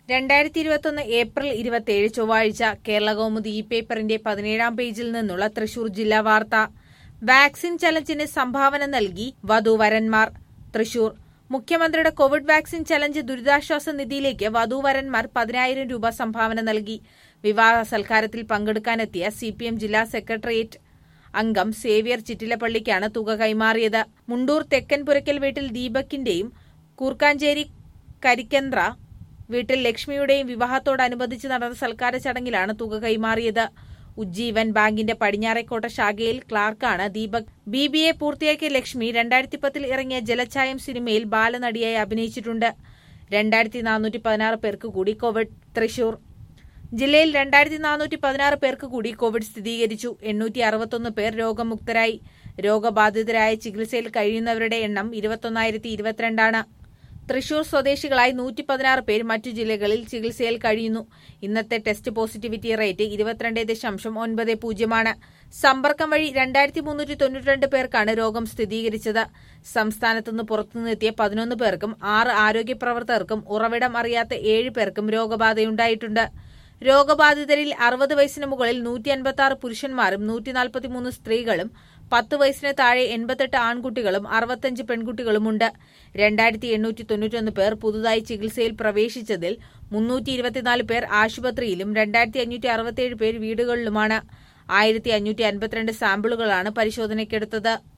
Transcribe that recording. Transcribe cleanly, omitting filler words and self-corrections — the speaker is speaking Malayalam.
2021 ഏപ്രിൽ 27 ചൊവ്വാഴ്ച കേരളകൗമുദി ഈ പേപ്പറിന്റെ 17-ാം പേജിൽ നിന്നുള്ള തൃശൂർ ജില്ലാ വാർത്ത. വാക്സിൻ ചലഞ്ചിന് സംഭാവന നൽകി വധൂവരന്മാർ. തൃശൂർ മുഖ്യമന്ത്രിയുടെ കോവിഡ് വാക്സിൻ ചലഞ്ച് ദുരിതാശ്വാസ നിധിയിലേക്ക് വധൂവരന്മാർ 10,000 രൂപ സംഭാവന നൽകി. വിവാഹ സൽക്കാരത്തിൽ പങ്കെടുക്കാനെത്തിയ CPM ജില്ലാ സെക്രട്ടേറിയറ്റ് അംഗം സേവ്യർ ചിറ്റിലപ്പള്ളിക്കാണ് തുക കൈമാറിയത്. മുണ്ടൂർ തെക്കൻ പുരയ്ക്കൽ വീട്ടിൽ ദീപകിന്റെയും കൂർക്കാഞ്ചേരി കരിക്കന്ത്ര വീട്ടിൽ ലക്ഷ്മിയുടെയും വിവാഹത്തോടനുബന്ധിച്ച് നടന്ന സൽക്കാര ചടങ്ങിലാണ് തുക കൈമാറിയത്. ഉജ്ജീവൻ ബാങ്കിന്റെ പടിഞ്ഞാറേക്കോട്ട ശാഖയിൽ ക്ലാർക്കാണ് ദീപക്. BBA പൂർത്തിയാക്കിയ ലക്ഷ്മി 2010 ഇറങ്ങിയ ജലഛായം സിനിമയിൽ ബാലനടിയായി അഭിനയിച്ചിട്ടുണ്ട്. 2416 പേർക്ക് കൂടി കോവിഡ്. തൃശൂർ ജില്ലയിൽ 2416 പേർക്ക് കൂടി കോവിഡ് സ്ഥിരീകരിച്ചു. 861 പേർ രോഗമുക്തരായി. രോഗബാധിതരായ ചികിത്സയിൽ കഴിയുന്നവരുടെ എണ്ണം 21,022 ആണ്. തൃശൂർ സ്വദേശികളായി 116 പേർ മറ്റു ജില്ലകളിൽ ചികിത്സയിൽ കഴിയുന്നു. ഇന്നത്തെ ടെസ്റ്റ് പോസിറ്റിവിറ്റി റേറ്റ് 22.90%. സമ്പർക്കം വഴി 2392 പേർക്കാണ് രോഗം സ്ഥിരീകരിച്ചത്. സംസ്ഥാനത്തുനിന്ന് പുറത്തുനിന്നെത്തിയ 11 പേർക്കും 6 ആരോഗ്യ പ്രവർത്തകർക്കും ഉറവിടം അറിയാത്ത 7 പേർക്കും രോഗബാധയുണ്ടായിട്ടുണ്ട്. രോഗബാധിതരിൽ 60 വയസ്സിന് മുകളിൽ 156 പുരുഷന്മാരും 143 സ്ത്രീകളും 10 വയസ്സിന് താഴെ 88 ആൺകുട്ടികളും 65 പെൺകുട്ടികളുമുണ്ട്. 2891 പേർ പുതുതായി ചികിത്സയിൽ പ്രവേശിച്ചതിൽ 324 പേർ ആശുപത്രിയിലും 2567 പേർ വീടുകളിലുമാണ്. 1552 സാമ്പിളുകളാണ് പരിശോധനയ്ക്കെടുത്തത്.